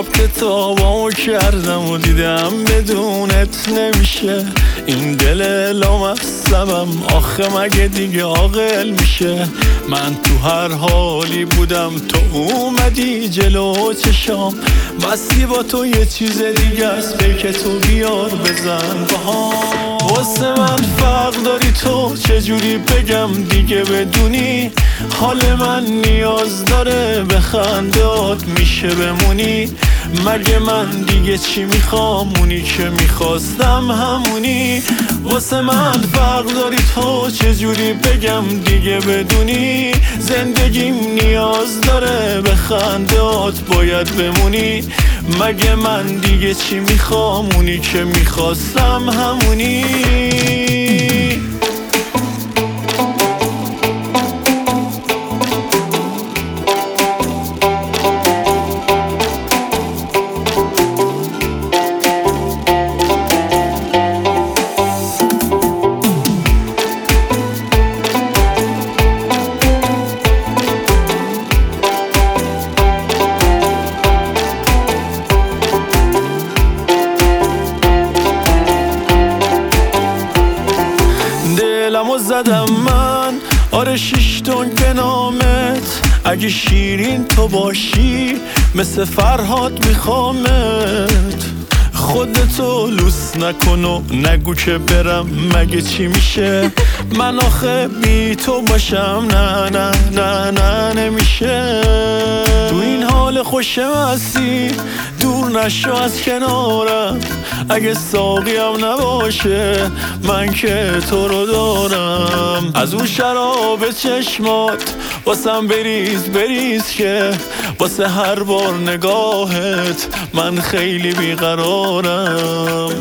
حساب کتابامو کردم و دیدم بدونت نمیشه. این دل لامصبم آخه مگه دیگه عاقل میشه؟ من تو هر حالی بودم تو اومدی جلو چشام، بسی با تو یه چیز دیگه است، پیک تو بیار بزن باهام. واسه من فرق داری تو، چجوری بگم دیگه بدونی حال من نیاز داره به خندات میشه بمونی. مگه من دیگه چی میخوام؟ اونی که میخواستم همونی. واسه من فرق داری تو، چجوری بگم دیگه بدونی زندگیم نیاز داره به خندات باید بمونی. مگه من دیگه چی میخوام؟ اونی که میخواستم همونی. دلمو زدم من، آره 6 تنگ به نامت. اگه شیرین تو باشی مثل فرهاد میخوامت. خودتو لوس نکن و نگو که برم مگه چی میشه؟ من آخه بی تو باشم نه نه نه نه نمیشه. تو این حال خوشم هستی دور نشو از کنارم. اگه ساقیم نباشه من که تو رو دارم. از اون شراب چشمات واسم بریز بریز که واسه هر بار نگاهت من خیلی بیقرارم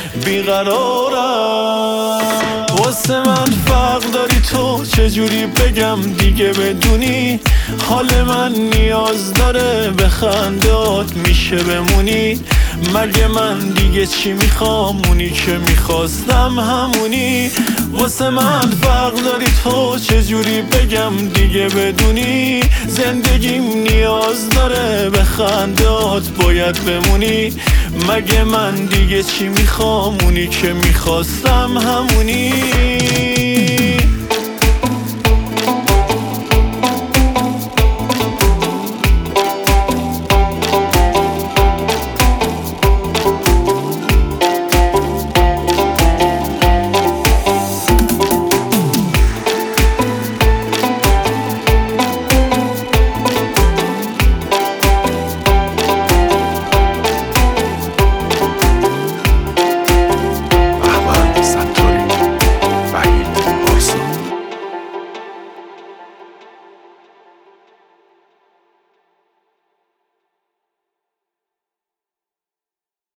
بیقرارم. واسه من فرق داری تو، چجوری بگم دیگه بدونی حال من نیاز داره به خندات میشه بمونی. مگه من دیگه چی میخوام؟ اونی که میخواستم همونی. واسه من فرق داری تو، چجوری بگم دیگه بدونی زندگیم نیاز داره به خندات باید بمونی. مگه من دیگه چی میخوام؟ اونی که میخواستم همونی.